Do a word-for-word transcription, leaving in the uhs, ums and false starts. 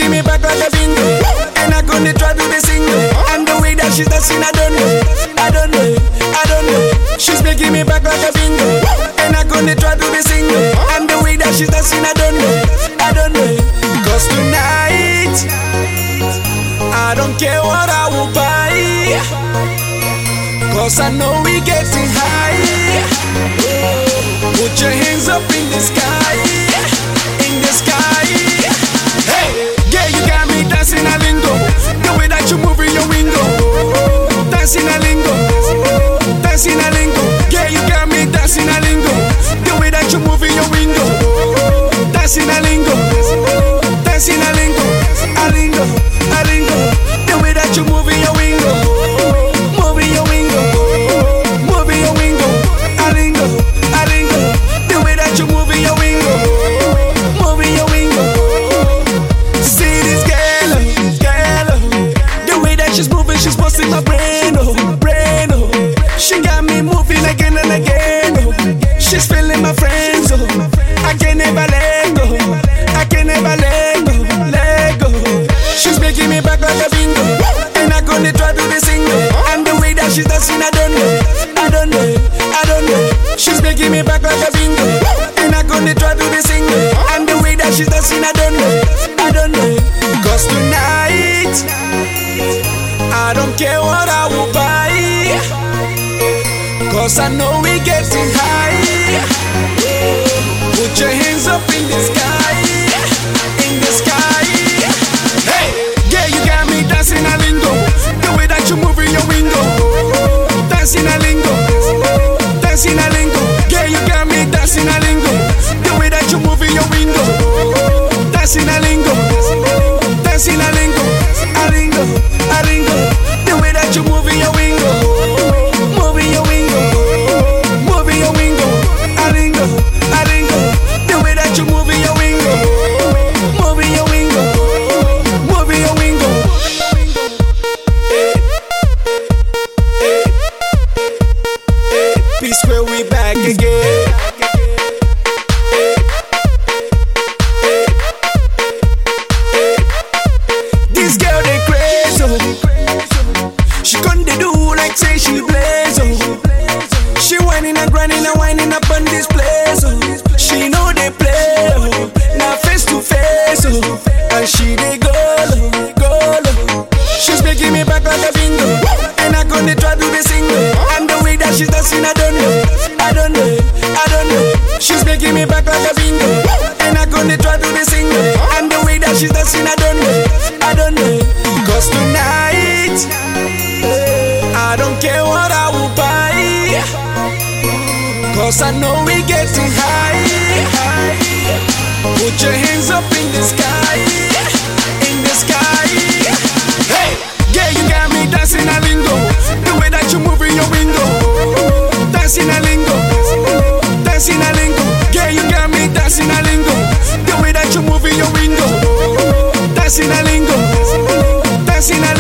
making me back like a bingo. And I gonna try to be single. And the way that she's dancing, I don't know, I don't know, I don't know. She's making me back like a bingo. And I gonna try to be single. And the way that she's dancing, I don't know, I don't know. Cause tonight, I don't care what I will buy. Cause I know we getting high. Put your hands up in the sky, in the sky. Hey, yeah, you got me dancing a lingo. The way that you move in your window, dancing a lingo, dancing a lingo. Yeah, you got me dancing a lingo. The way that you move in your window, dancing a lingo, dancing a lingo, a lingo, a lingo. The way that you move in your window, move in your window, move in your window, a lingo, a lingo. The way that you move in your window, move in your window. See this girl, girl. The way that she's moving, she's busting my brain, oh, brain, oh. She got me moving again and again, oh. She's feeling my friends, oh. I can never let go, I can never let go, let go. She's making me back like a bingo. And I gonna try to be single. And the way that she's dancing, I don't know, I don't know, I don't know. She's making me back like a bingo. And I gonna try to be single. And the way that she's dancing, I don't know, I don't know. Cause tonight, I don't care what I will buy. Cause I know we getting high. Put your hands up in the sky, in the sky. Hey, yeah, you got me dancing a lingo. The way that you move in your window, dancing a lingo, dancing a lingo. Yeah, you got me dancing a lingo. The way that you move in your window, dancing a lingo, dancing a lingo, a lingo, a lingo. The way that you move in your window, move in your window, move in your window, a lingo, a lingo. The way that you move in your window, move in your window, move in your window. P Square, we back again. This girl they crazy, oh. She couldn't do like say she blaze, oh. She whining and grinding and whining up on this place, oh. She know they play, oh. Now face to face, oh. And she they go, oh, go, oh. She's making me back like a bingo. And I gonna try to be single. And the way that she's dancing, I don't know, I don't know, I don't know. She's making me back like a bingo. And I gonna try to be single. And the way that she's dancing, I don't know, I don't know. Cause tonight, I don't care what I will buy. Cause I know we getting high. Put your hands up in the sky, in the sky. Hey, yeah, you got me dancing a lingo. The way that you move in your window, dancing a lingo, dancing a lingo. Yeah, you got me dancing a lingo. The way that you move in your window, dancing a lingo, dancing a lingo.